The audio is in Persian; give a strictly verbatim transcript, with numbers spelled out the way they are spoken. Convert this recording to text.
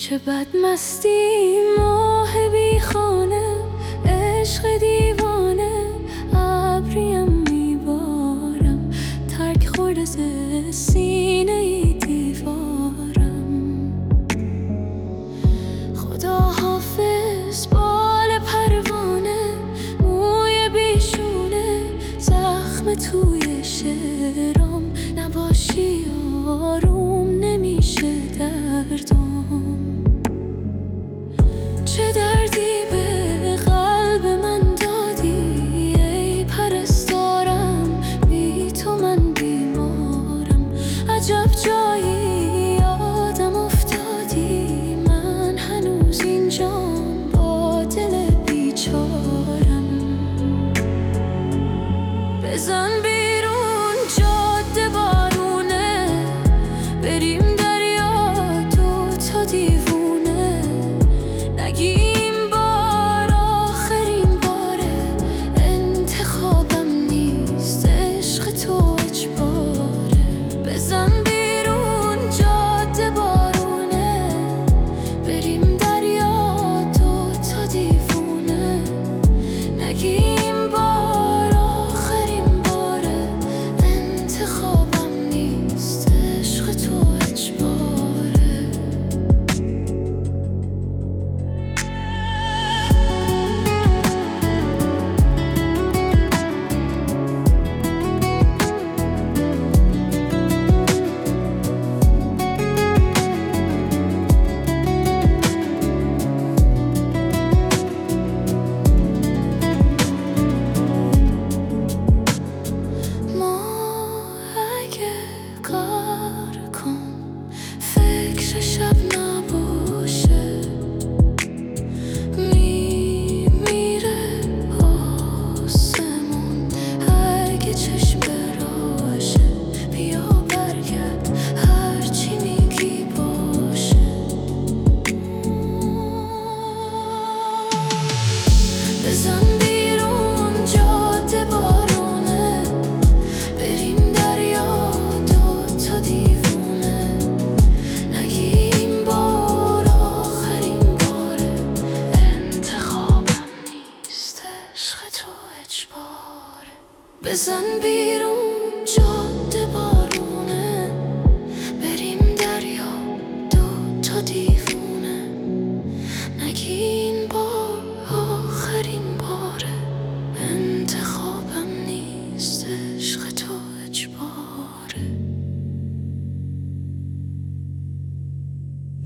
چه بدمستی ماه بی خانه، عشق دیوانه ابریم میبارم، ترک خورده ز سینه ای دیوارم. خدا حافظ بال پروانه، موی بیشونه زخم توی شعرام، نباشی آروم نمیشه دردم. چه دردی به قلب من دادی ای پرستارم، بی تو من بیمارم. عجب جایی یادم افتادی، من هنوز اینجام با دل بیچارم. بزن بیرون جاده بارونه، بریم دریا دو تا دیوونه، نگیم بار آخرین باره، انتخابم نیست عشق تو اجباره. بزن بیرون جاده بارونه، بریم دریا دو تا دیوونه، نگیم بار آخرین باره، انتخابم نیست عشق تو اجباره. کار کن فکر شب نباشه، میمیره آسمون اگه چشم براشه. بیا برگرد هرچی میگی باشه. بزن بیرون جاده بارونه، بریم دریا دو تا دیوونه، نگیم بار آخرین باره، انتخابم نیست عشق تو اجباره. بزن بیرون جاده بارونه، بریم دریا دو تا دیوونه.